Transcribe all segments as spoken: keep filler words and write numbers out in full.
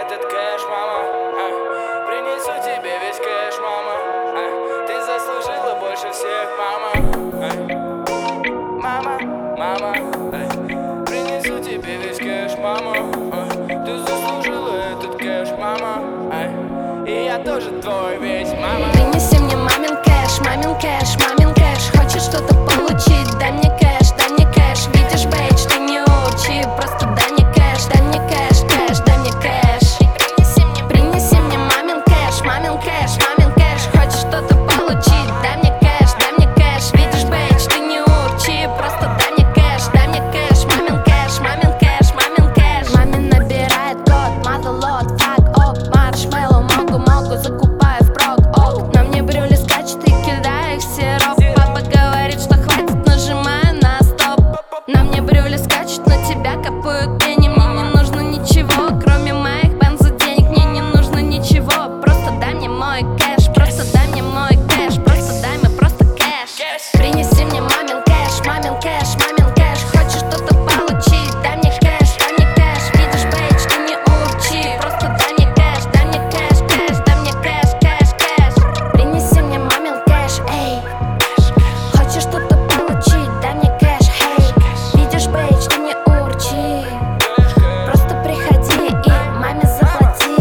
этот кэш, мама. а, Принесу тебе весь кэш, мама. а, Ты заслужила больше всех, мама. а, Мама, мама, ай, принесу тебе весь кэш, мама. а, Ты заслужила этот кэш, мама. ай, И я тоже твой весь, мама. Принеси мне мамин кэш, мамин кэш, мамин кэш. Хочешь что-то получить? Дай мне кэш, дай мне кэш. Видишь, бейдж, ты не учи, просто дай мне кэш, дай мне кэш, кэш, дай мне кэш. Принеси мне, принеси мне мамин кэш, мамин кэш, мамин кэш. Хочешь что-то получить? Дай мне кэш, дай мне кэш. Видишь, бейдж, ты не учи, просто дай мне кэш, дай мне кэш, мамин кэш, мамин кэш, мамин кэш. Мамин набирает код, мазалот, фак, оп, маршмеллоу, могу, могу, закупаю впрок, ок. На мне брюли скачет и кидаю их в сироп. Папа говорит, что хватит, нажимаю на стоп. На мне брюли скачут, на тебя капают тени. Мне не нужно ничего, кроме моих бензоденег. Мне не нужно ничего, просто дай мне мой кэш. Просто дай мне мой кэш, просто дай мне просто кэш. Принеси мне мамин кэш, мамин кэш, мамин кэш. Хочешь что-то получить? Дай мне кэш, дай мне кэш. Видишь, бейдж, ты не учи, просто дай мне кэш, дай мне кэш, кэш, дай мне кэш, кэш, кэш. Принеси мне мамин кэш, эй. Хочешь что-то получить? Дай мне кэш, эй. Видишь, бейдж, ты не урчи, просто приходи и маме заплати.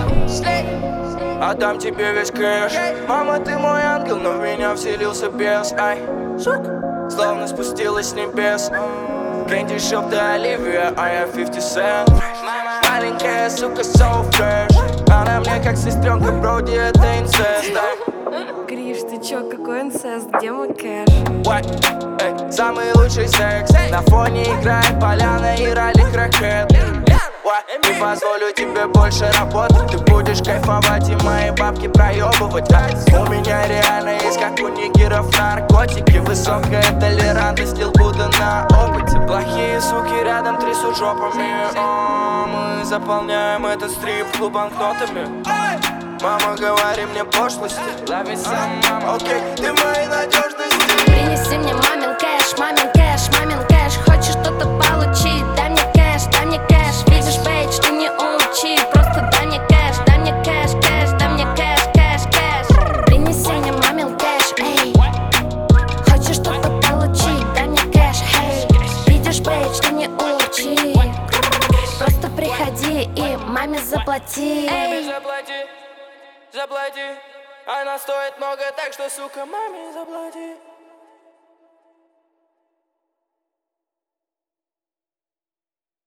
Отдам тебе весь кэш. Мама, ты мой ангел, но в меня вселился бес. Ай, шук, словно спустилась с небес. Кэнди Шоп до Оливия, а я пятьдесят цент. Маленькая сука, so fresh. Она мне как сестренка, броди, это инцест. Гриш, ты чё, какой инцест? Где мой кэш? What? Эй, самый лучший секс. На фоне играет поляна и ралли крэкхэт. Не позволю тебе больше работать. Ты будешь кайфовать и мои бабки проебывать. а? У меня реально есть, как у нигеров, наркотики. Высокая толерантность, лил Будда на опыте. Плохие суки рядом трясут жопами. О, мы заполняем этот стрип-клуб банкнотами. Мама, говори мне пошлости. Love me some, мама. Окей, ты в моей надежности. Принеси мне мамин кэш, мамин кэш, мамин кэш. Хочешь что-то получить? Дай мне кэш, дай мне кэш. Видишь, бейдж, ты не учи, просто дай мне кэш, дай мне кэш, кэш, дай мне кэш, кэш, кэш. Принеси мне мамин кэш, эй. Хочешь что-то получить? Дай мне кэш, эй. Видишь, бейдж, ты не учи, просто приходи и маме заплати. Маме заплати, заплати. Она стоит много, так что, сука, маме заплати.